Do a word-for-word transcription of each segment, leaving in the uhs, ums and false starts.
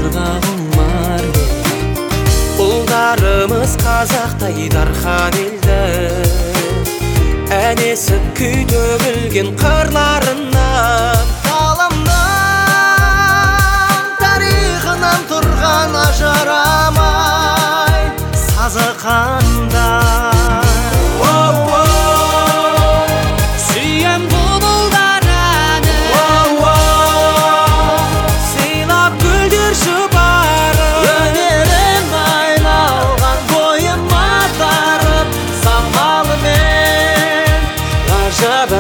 ырғағың бар ұлдарымыз қазақтай дархан елді әнесіп күй төгілген қырларынан ғаламның тарихынан тұрған ажырамай сазы қандай сүйем бұлбұлдар әні сыйлап гүлдер жұпарын өнерім айналған бойыма дарып самалымен ғажап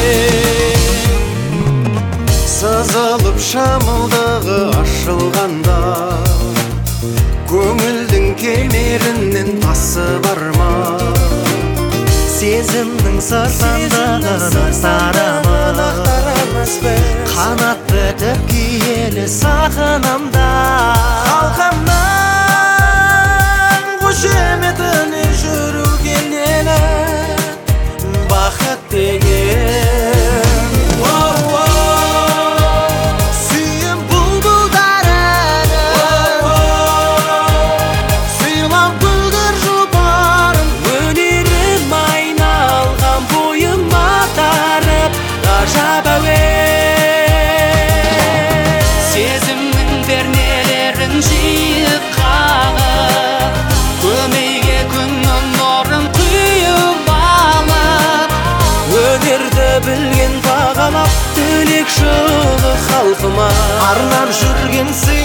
әуен сызылып шамылдығы ашылғанда көңілдің кемерінен тасы бар ма сезімнің сырсандығын ақтарамыз қанат бітіп киелі сағынамда халқымның қошеметіне жүруге нелік бақыт деген сезімнің пернелерін жиып қағып көмейге күннің нұрын құйып алып өнерді білген бағалап тілек жылы халқыма арнап жүрген